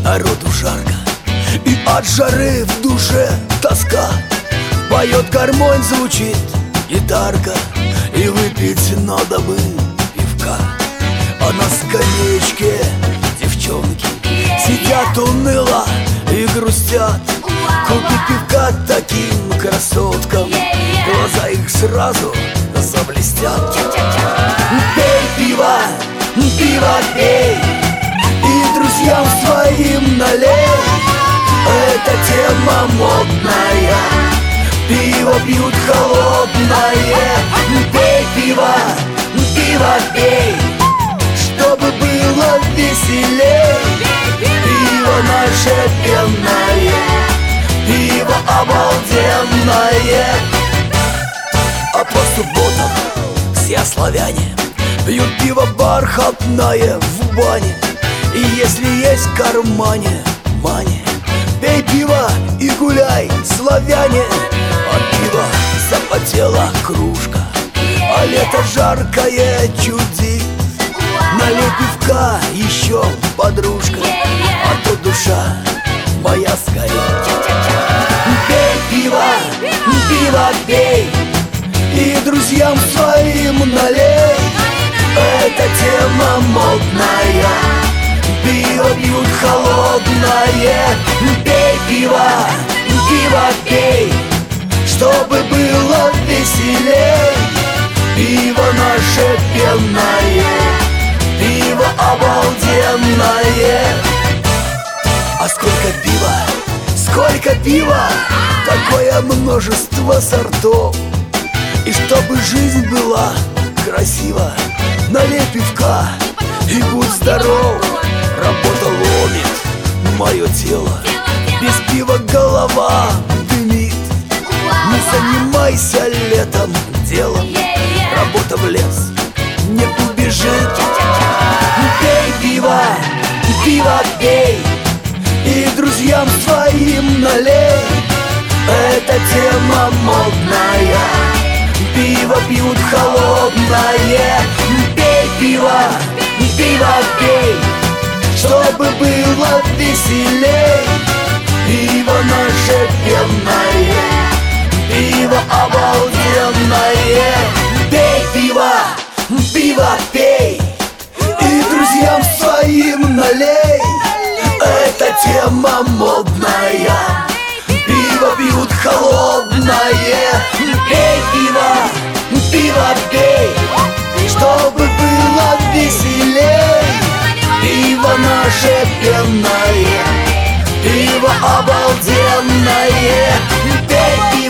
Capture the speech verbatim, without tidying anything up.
народу жарко, и от жары в душе тоска. Поет гармонь, звучит гитарка, и выпить надо бы пивка. А на скамеечке девчонки сидят уныло и грустят. Купи пивка таким красоткам, глаза их сразу заблестят. Пей пиво, пиво пей, и друзьям своим налей. Эта тема модная, пиво пьют холодное. Пей пиво, пиво пей, чтобы было веселей. Пиво наше пенное, пиво обалденное. А по субботам все славяне пьют пиво бархатное в бане. И если есть в кармане мани, пей пиво и гуляй, славяне. От пива запотела кружка, а лето жаркое чудит. Налей пивка еще, подружка, а то душа моя сгорит. Пей пиво, пиво пей, и друзьям своим налей. Эта тема модная, пиво пьют холодное. Пей пиво, пиво пей, чтобы было веселей. Пиво наше пенное, пиво обалденное. А сколько пива, сколько пива, такое множество сортов. И чтобы жизнь была красива, налей пивка и будь здоров. Работа ломит мое тело, без пива голова дымит. Не занимайся летом делом, работа в лес не убежит. Пей пиво, пиво пей, и друзьям своим налей. Эта тема модная, пиво пьют холодное. Пей пиво, пиво пей, чтобы было веселей. Пиво наше пенное, пиво обалденное. Пей пиво, пиво пей, и друзьям своим налей. Эта тема модная, пиво пьют холодное. Пей пиво, пиво пей, чтобы было веселей. Пиво наше пенное, пиво обалденное. Пей пиво.